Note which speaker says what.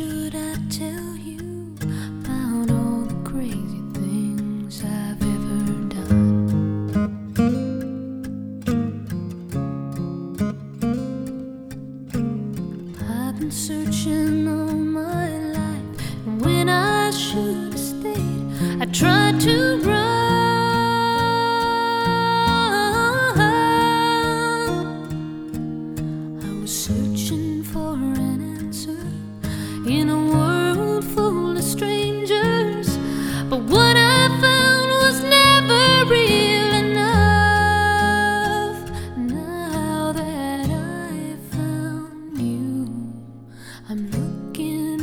Speaker 1: should I tell you about all the crazy things I've ever done? I've been searching all my life, and when I should have stayed, I tried to run. I was searching for an answer in a world